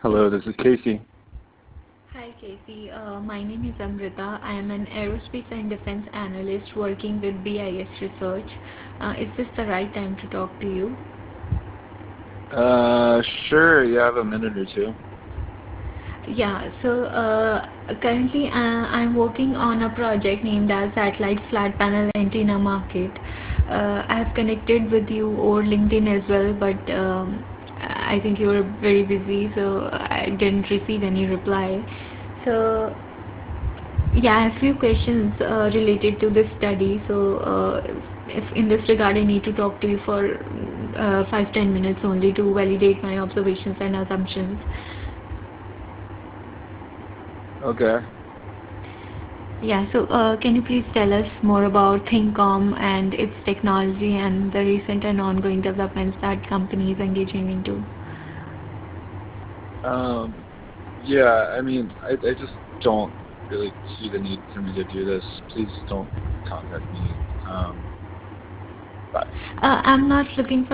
Hello, this is Casey. Hi Casey, my name is Amrita. I am an aerospace and defense analyst working with BIS Research. Is this the right time to talk to you? Sure, you have a minute or two. Currently I'm working on a project named as Satellite Flat Panel Antenna Market. I have connected with you over LinkedIn as well, but I think you were very busy, so I didn't receive any reply. So Yeah, I have a few questions related to this study. If in this regard, I need to talk to you for 5-10 minutes only to validate my observations and assumptions. Okay. Can you please tell us more about ThinkCom and its technology and the recent and ongoing developments that company is engaging into? Um, yeah, I just don't really see the need for me to do this. Please don't contact me. Bye. I'm not looking for